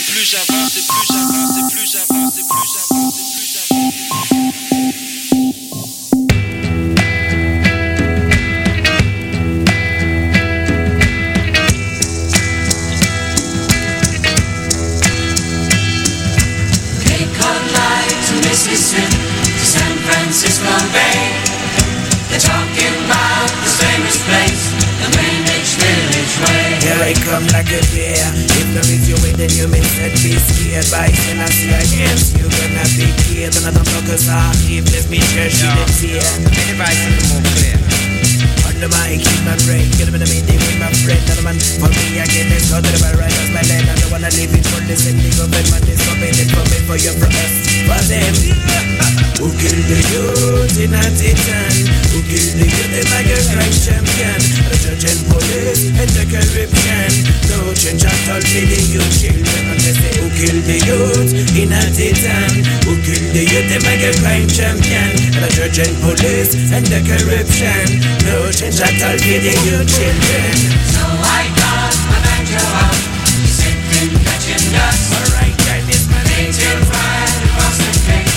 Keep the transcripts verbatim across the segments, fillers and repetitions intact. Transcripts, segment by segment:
plus j'avance, et plus j'avance, et plus j'avance, et plus j'avance, et plus j'avance. Mississippi to San Francisco Bay. They're talking about this famous place, the Greenwich Village Way. Here I come like a bear. If there is your way, then you may set be scared. By sin I see against you, gonna be killed. Another focus on if there's me church in the tear. Anybody see the more clear? Under my keep my brain, get up in the meeting with my friend. Another man for me again, let's go to the bar right as my land. I don't wanna live it for this and the government is forbidden for me, for you, for us, for them. Who killed the youth in a titan? Who killed the youth in like a crime champion? The judge and police and the corruption. No change at all for the youth children. And they say who killed the youth in a titan? Who killed the youth in like a crime champion? The judge and police and the corruption. No change at all for the youth children. So I got my banjo out, sitting catching dust. Alright, time is my name. Till right across the face.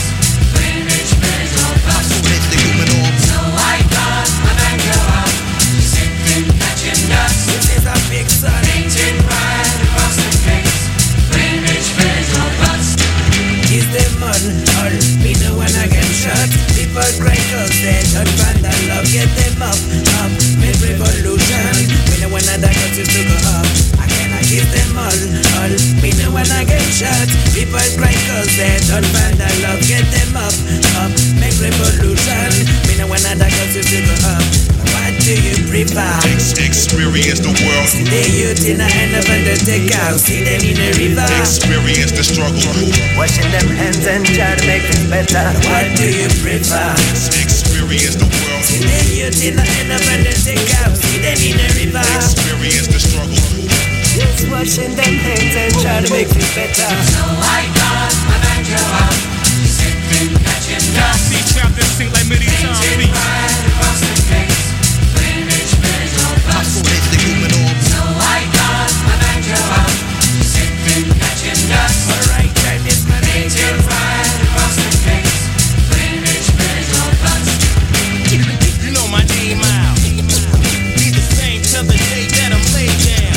So I got my banjo out, sitting catching dust. This is a big sun. Painted right across the face, Greenwich Village Road bus. Is the man all me no one again shot? People cry cause they don't find that love. Get them up, up, make revolution. We no one other countries to go up. I cannot give them all, all me no one again shot. People cry cause they don't find that love. Get them up, up, make revolution. We no one other countries to go up. What do you prefer? Ex- experience the world. See the youth in the end of undertaker. See them in the river. Experience the struggle. Washing them hands and try to make it better. What do you prefer? Experience the world. See the youth in the end of undertaker. See them in the river. Experience the struggle. Just washing them hands and try to make it better. So I got my banjo out, sitting catching dust. See chapters sing like many times. Painted right across the face, Greenwich Village Road bus. So I got my banjo out, sitting catching dust. Alright, time is my name. Painted right across the face, Greenwich Village Road bus. You know my name out. Be the same till the day that I'm laid down.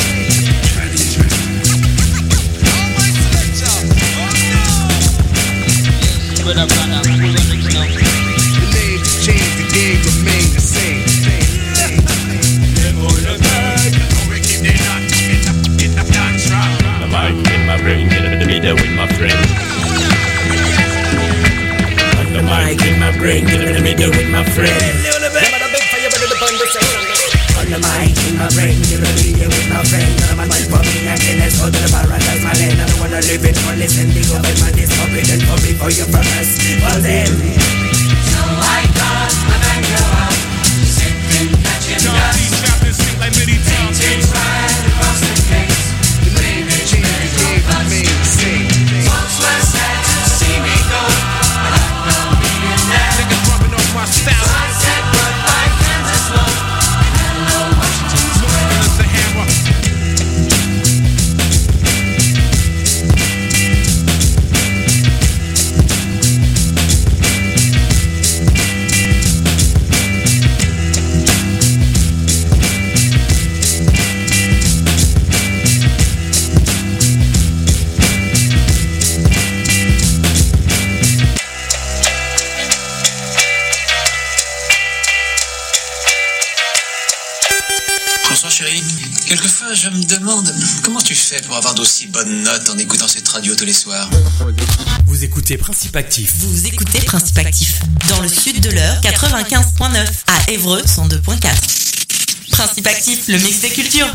All my selector. Oh no. But I'm gonna, we're gonna, you know. The name changed, the game remained the same. The mic in my brain, get in the middle with my friend. On the mic in my brain, get in the middle with my friend. On the mic in my brain, give it a video with my friend. I'm a man for me, I can let's go to the bar and that's my land. I don't wanna live it for listen, the government is forbidden for me, for you, for us, for them. So I got my banjo out, sitting catching dust. See chapters sing like many times. Painted right across the face, Greenwich Village Road bus. Folks were sad to see me go, but I don't mean it now. Niggas rubbing off my style. So I said goodbye, Kansas Road, and hello, Washington Square. It's the hammer. Bonsoir chérie. Quelquefois je me demande comment tu fais pour avoir d'aussi bonnes notes en écoutant cette radio tous les soirs. Vous écoutez Principe Actif. Vous écoutez Principe Actif dans le sud de l'heure, quatre-vingt-quinze virgule neuf à Évreux, cent deux virgule quatre. Principe Actif, le mix des cultures.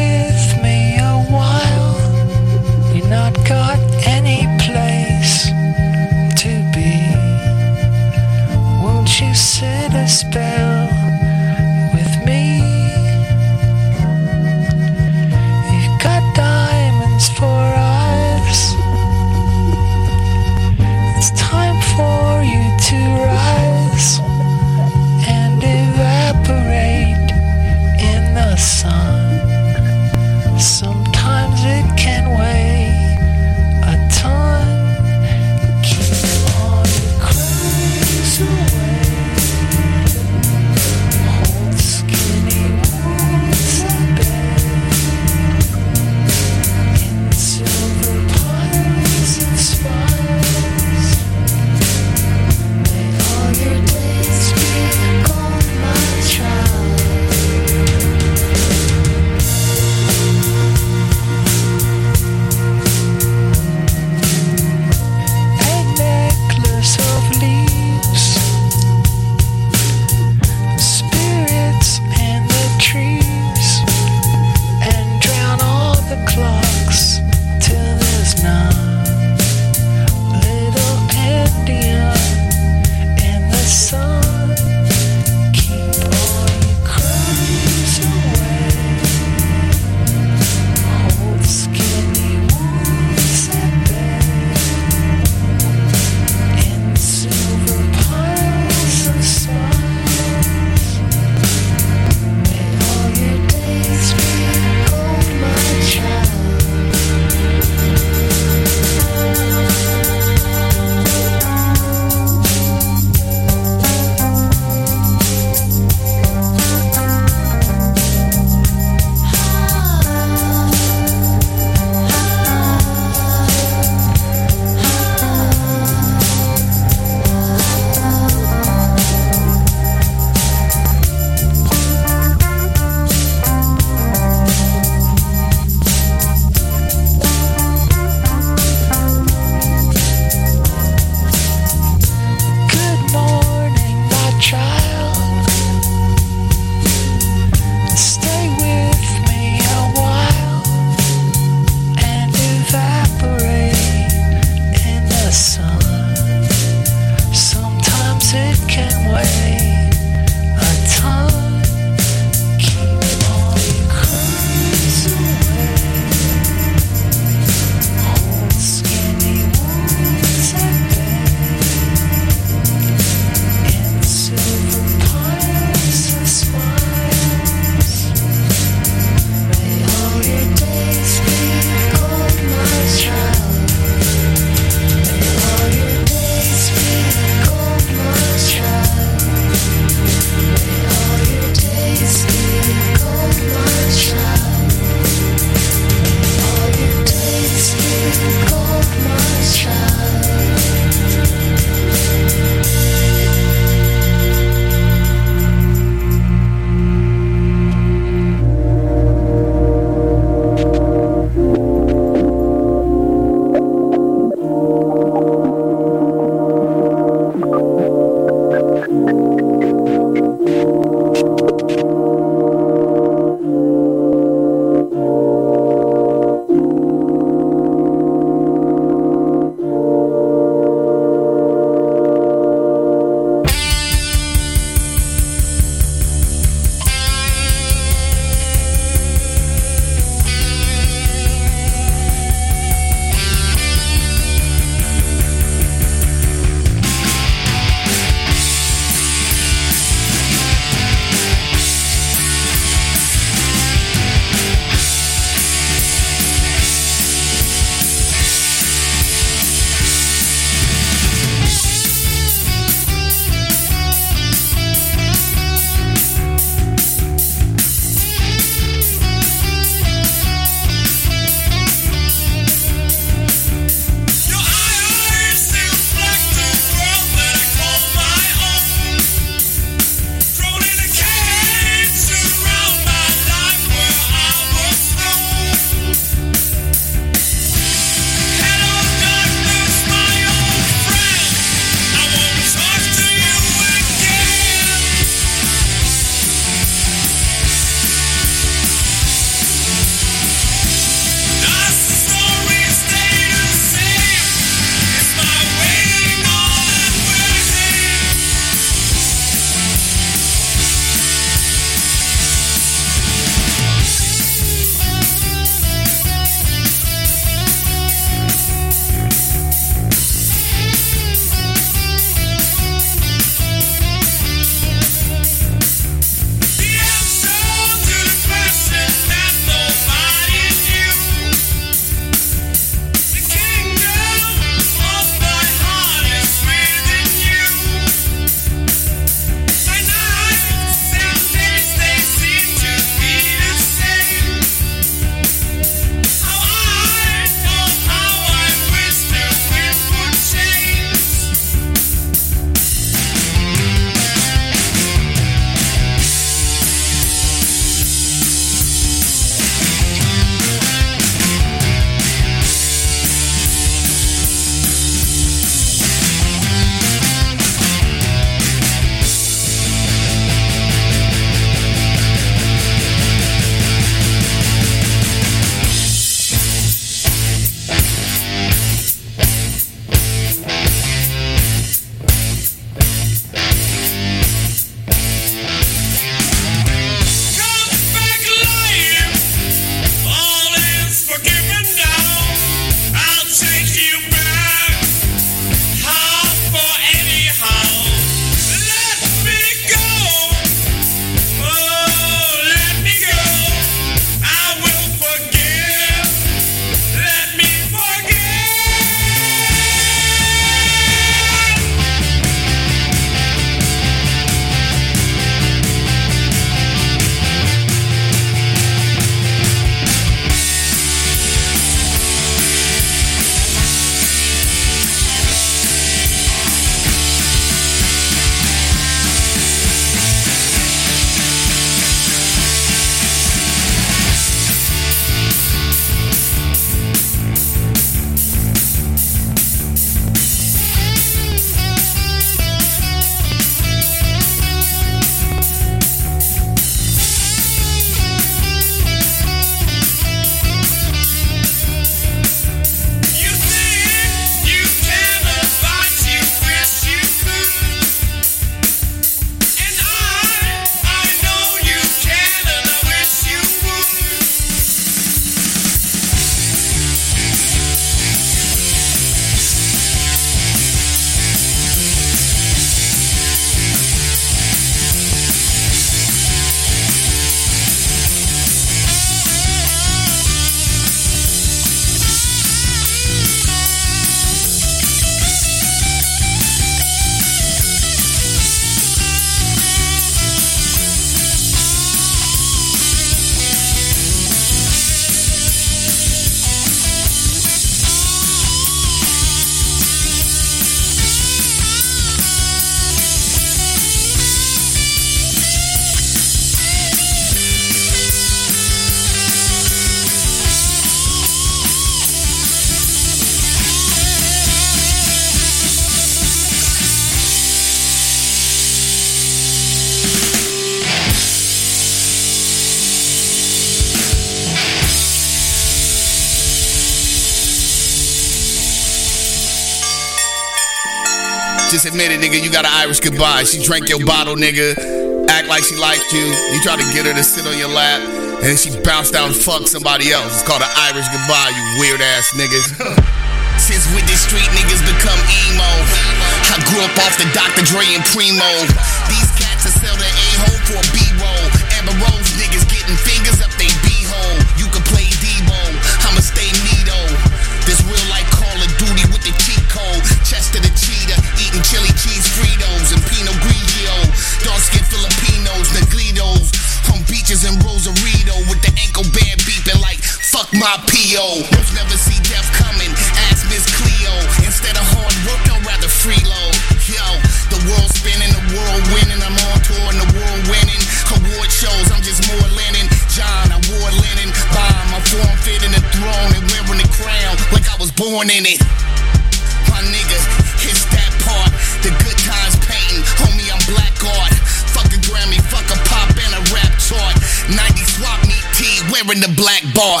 Just admit it, nigga, you got an Irish goodbye. She drank your bottle, nigga. Act like she liked you. You try to get her to sit on your lap, and then she bounced out and fucked somebody else. It's called an Irish goodbye, you weird ass niggas. Since with these street niggas become emo, I grew up off the Doctor Dre and Primo. These cats will sell their a-hole for a B-roll. Amber Rose niggas getting fingers up they b-hole. You can play Debo, I'ma stay neato. This real like Call of Duty with the cheat code. Chest of the cheetah, eating chili cheese Fritos and Pinot Grigio. Dark skin Filipinos, Negritos, on beaches in Rosarito with the ankle band beeping like fuck my P O. Most never see death coming, ask Miss Cleo. Instead of hard work, I'd rather freeload. Yo, the world spinning, the world winning. I'm on tour and the world winning. Award shows, I'm just more linen. John, I wore linen. Bomb, my form fit in the throne and wearing the crown like I was born in it. My nigga, it's that part. The good times painting, homie, I'm black art. Fuck a Grammy, fuck a pop and a rap chart. ninety swap meet tee, wearing the black bar.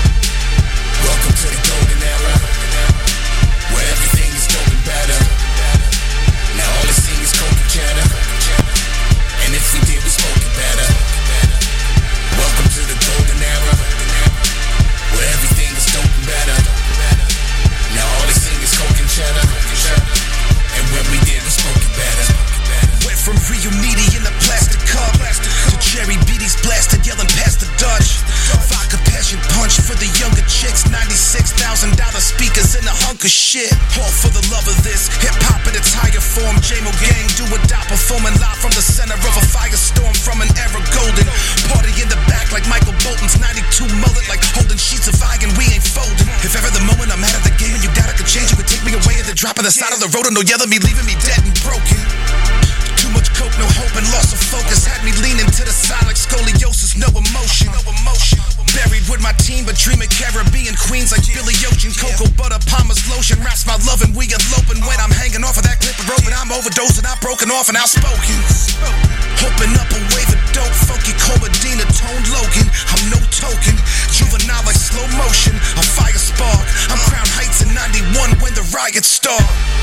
Welcome to the golden era, where everything is dope and better. Now all I see is coke and cheddar, and if we did, we spoke it better. Welcome to the golden era, where everything is dope and better. Now all they sing is coke and cheddar, and when we did, we spoke it better. Went from Rio Needy in a plastic cup to Cherry Beatties blasted, yelling past the Dutch. Vodka passion punch for the younger chicks. ninety-six thousand dollars speakers in a hunk of shit. All for the love of this hip hop in its higher form. J-Mo gang do or die, performing live from the center of a firestorm from an era golden. Party in the back like Michael Bolton's ninety-two mullet, like holding sheets of iron. We ain't folding. If ever the moment I'm out of the game and you doubt I could change, you could take me away at the drop of the side of the road and no yelling me, leaving me dead and broken. Too much coke, no hope, and loss of focus had me leaning to the side like scoliosis, no emotion, no emotion. Buried with my team, but dreaming Caribbean queens like Billy Ocean, cocoa butter, Palmer's lotion, wraps my love and we eloping. When I'm hanging off of that clip of rope and I'm overdosing, I'm broken off and outspoken. Hoping up a wave of dope, funky Comadina, toned Logan. I'm no token, juvenile like slow motion, a fire spark. I'm Crown Heights in ninety-one when the riots start.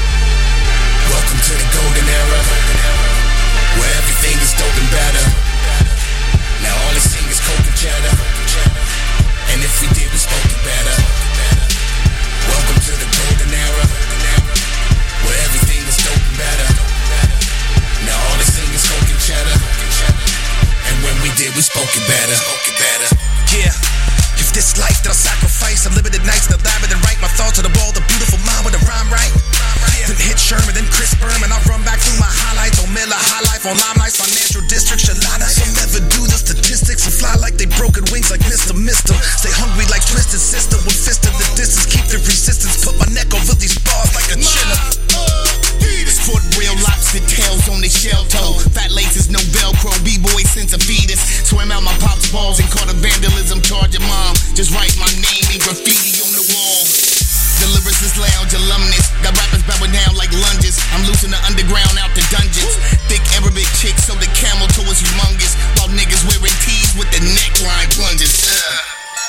Welcome to the golden era, where everything is dope and better. Now all they sing is coke and cheddar, and if we did, we spoke it better. Welcome to the golden era, where everything is dope and better. Now all they sing is coke and cheddar, and when we did, we spoke it better. Yeah. If this life that I sacrifice, unlimited nights, the lab and write my thoughts to the ball, the beautiful mind with a rhyme right. Then hit Sherman, then Chris Berman, I run back through my highlights on Miller High Life, on Limelights, Financial District, Shalana. Some never do the statistics and fly like they broken wings like Mister Mister. Stay hungry like Twisted Sister with fist of the distance, keep the resistance, put my neck over these bars like a chinner. Foot real lobster tails on the shell toe. Fat laces, no Velcro. B-boy since a fetus. Swim out my pop's balls and caught a vandalism charge of mom. Just write my name in graffiti on the wall. The Lyricist Lounge alumnus. Got rappers bowing down like lunges. I'm loosing the underground out the dungeons. Thick Arabic chicks, so the camel toe is humongous. While niggas wearing tees with the neckline plunges. Ugh.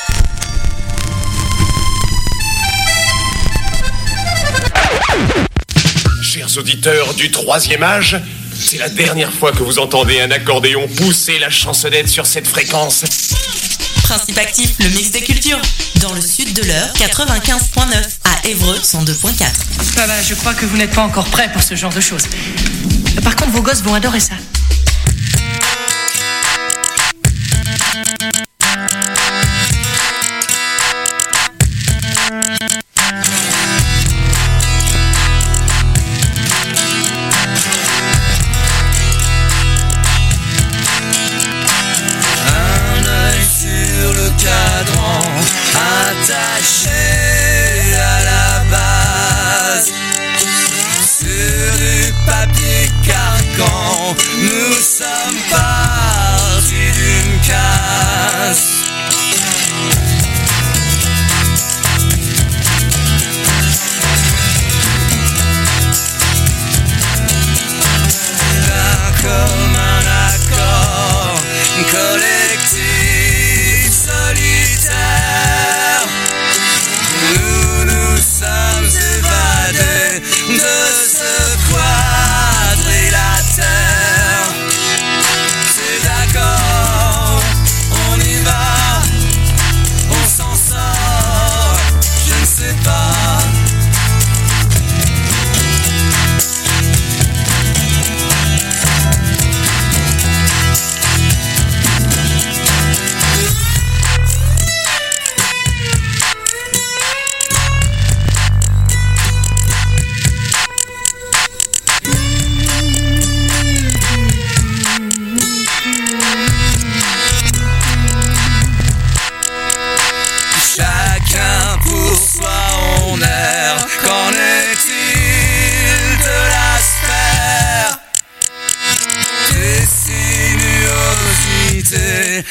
Chers auditeurs du troisième âge, c'est la dernière fois que vous entendez un accordéon pousser la chansonnette sur cette fréquence. Principe actif, le mix des cultures. Dans le sud de l'heure, quatre-vingt-quinze virgule neuf. À Évreux, cent deux virgule quatre. Ah bah, je crois que vous n'êtes pas encore prêts pour ce genre de choses. Par contre, vos gosses vont adorer ça. Attaché à la base sur du papier carcan, nous sommes partis d'une case. D'un commun accord collectif solitaire, nous nous sommes évadés de ce quoi.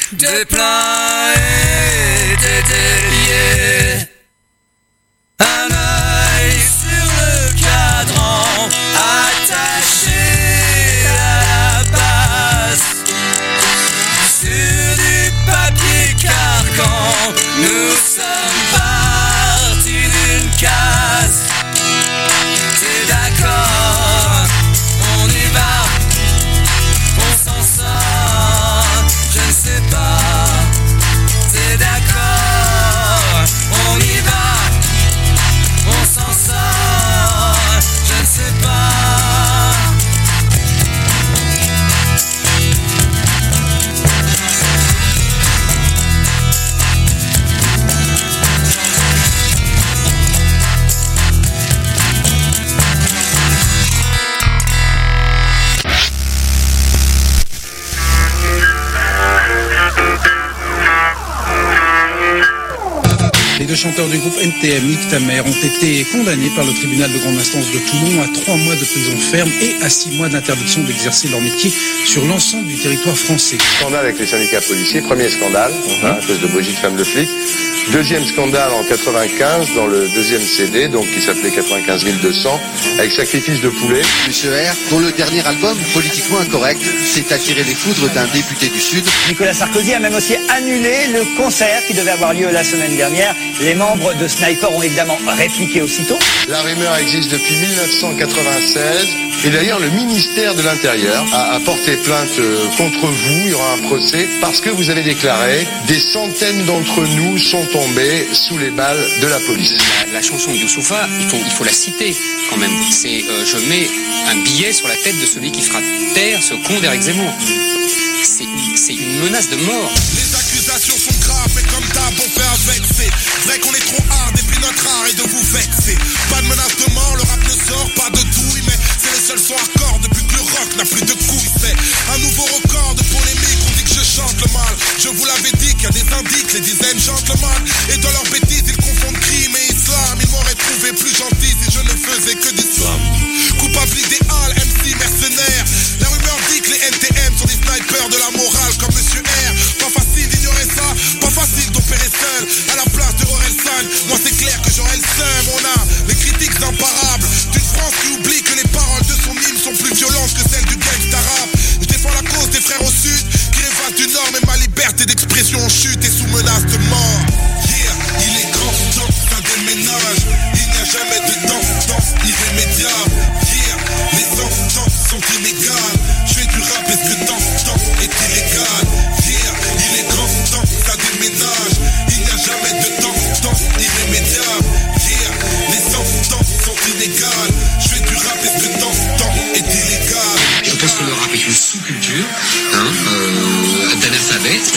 des pleins et des déliés. Un œil sur le cadran, attaché à la base. Sur du papier carcan, nous sommes partis d'une case. T'es d'accord, on y va, on s'en sort, je ne sais pas. T'es d'accord, on y va, on s'en sort, je ne sais pas. Les deux chanteurs du groupe N T M, Nick Tamer, ont été condamnés par le tribunal de grande instance de Toulon à trois mois de prison ferme et à six mois d'interdiction d'exercer leur métier sur l'ensemble du territoire français. Scandale avec les syndicats policiers, premier scandale, hein, à cause de Brigitte Femme de flic. Deuxième scandale en quatre-vingt-quinze, dans le deuxième C D, donc qui s'appelait quatre-vingt-quinze mille deux cents, avec Sacrifice de poulet. Monsieur R, dont le dernier album, Politiquement Incorrect, s'est attiré les foudres d'un député du Sud. Nicolas Sarkozy a même aussi annulé le concert qui devait avoir lieu la semaine dernière. Les membres de Sniper ont évidemment répliqué aussitôt. La rumeur existe depuis mille neuf cent quatre-vingt-seize. Et d'ailleurs, le ministère de l'Intérieur a, a porté plainte contre vous. Il y aura un procès parce que vous avez déclaré des centaines d'entre nous sont tombés sous les balles de la police. La, la chanson de Youssoufa, il faut, il faut la citer quand même. C'est euh, je mets un billet sur la tête de celui qui fera taire ce con d'Éric Zemmour. C'est, c'est une menace de mort. Les accusations sont graves, mais comme d'hab, on fait avec. C'est vrai qu'on est trop hard, et puis notre art est de vous vexer. Pas de menace de mort, le rap ne sort pas de douille, mais c'est les seuls sons hardcore depuis que le rock n'a plus de couilles. C'est un nouveau record de polémique, on dit que je chante le mal. Je vous l'avais dit qu'il y a des indices, les dizaines chantent le mal. Et dans leurs bêtises, ils confondent crime et islam. Ils m'auraient trouvé plus gentil si je ne faisais que des sommes. Coupable idéal, M C mercenaire. La rumeur dit que les N T M sont des snipers de la morale comme Monsieur R. Pas facile d'ignorer ça, pas facile d'opérer seul à la place de Orelsan. Moi c'est clair que j'aurais le seum. On a les critiques imparables d'une France qui oublie que les paroles de son hymne sont plus violentes que celles du gangsta rap. Je défends la cause des frères au sud qui rêvent du nord, mais ma liberté d'expression en chute et sous menace de mort. Yeah, il est grand temps, ça déménage. Il n'y a jamais de danse, irrémédiable. Yeah, les sentences sont inégales. Je fais du rap, est-ce que danse est illégal? Yeah, il est grand temps, ça déménage. Il n'y a jamais de danse irrémédiable. Yeah, les sentences sont inégales. Je fais du rap, est-ce que danse est illégal? Je pense que le rap est une sous-culture, hein, euh, d'analphabète.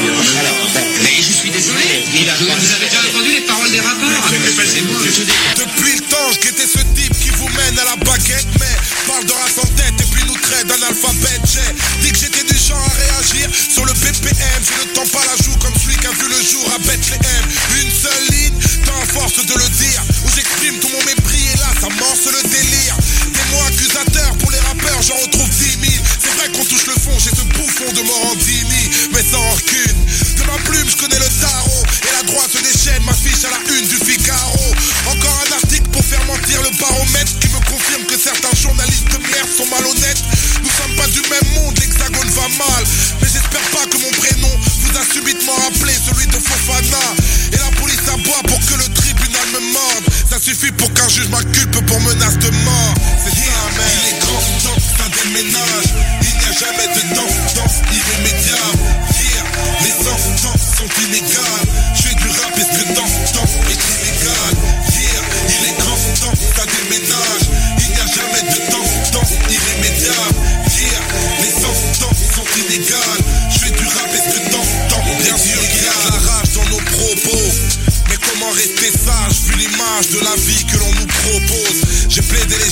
Mais je suis désolé, je, vous avez déjà entendu les paroles des rappeurs? C'est moi. Depuis le temps, je guettais ce type qui vous mène à la baguette, mais parle de race en tête et puis nous traite d'analphabète. J'ai dit que j'étais du genre à réagir sur le B P M. Je ne tends pas la joue comme celui qui a vu le jour à Bethléem. Une seule ligne, tant à force de le dire, où j'exprime tout mon mépris et là ça morce le délire. Des mots accusateurs pour les rappeurs, j'en retrouve dix mille. C'est vrai qu'on touche le fond chez ce bouffon de Morandini, mais sans rancune. De ma plume, je connais le tarot et la droite se déchaîne, m'affiche à la une du Figaro. Encore un article pour faire mentir le baromètre qui me confirme que certains journalistes de merde sont malhonnêtes. Nous sommes pas du même monde, l'hexagone va mal, mais j'espère pas que mon prénom vous a subitement rappelé celui de Fofana. Et la police aboie pour que le tribunal me morde. Ça suffit pour qu'un juge m'inculpe pour menace de mort. C'est ça, mais il est grand temps, ça déménage. Il n'y a jamais de danse, danse irrémédiable. Yeah, les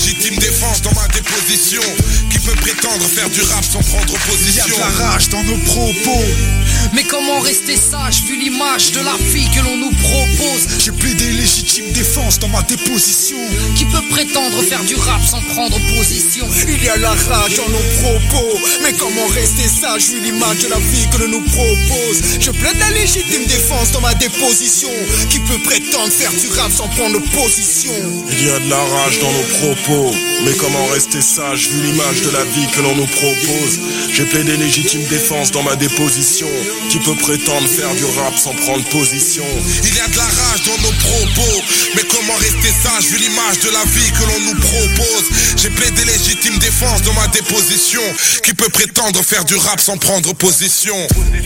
légitime défense dans ma déposition. Qui peut prétendre faire du rap sans prendre position? Il y a de la rage dans nos propos. Mais comment rester sage vu l'image de la fille que l'on nous propose? J'ai plaidé légitime défense dans ma déposition. Qui peut prétendre faire du rap sans prendre position? Il y a la rage dans nos propos. Mais comment rester sage vu l'image de la vie que l'on nous propose? Je plaide la légitime défense dans ma déposition. Qui peut prétendre faire du rap sans prendre position? Il y a de la rage dans nos propos. Mais comment rester sage vu l'image de la vie que l'on nous propose? J'ai plaidé légitime défense dans ma déposition. Qui peut prétendre faire du rap sans prendre position? Il y a de la rage dans nos propos. Mais comment rester sage vu l'image de la vie que l'on nous propose? J'ai plaidé légitime défense dans ma déposition. Qui peut prétendre faire du rap sans prendre position?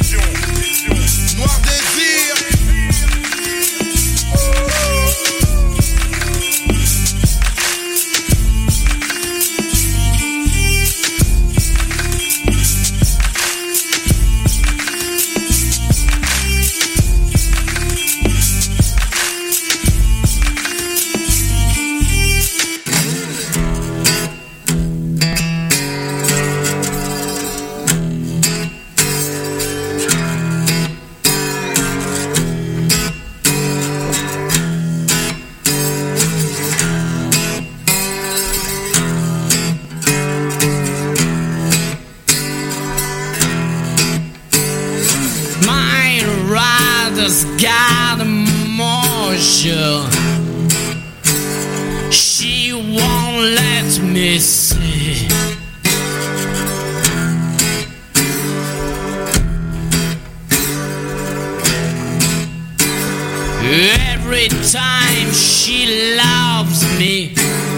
Noir désir. Got emotion. She won't let me see. Every time she loves me,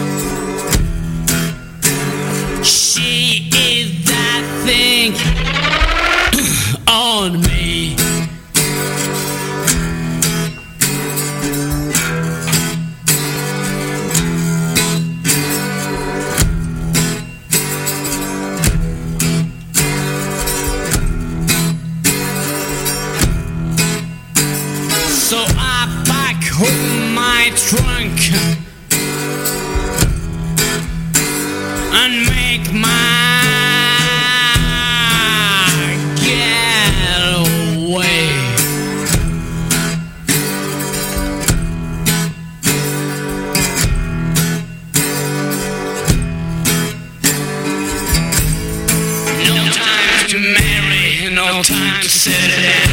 she is that thing on me. Trunk and make my getaway. No time to marry, no time to settle down.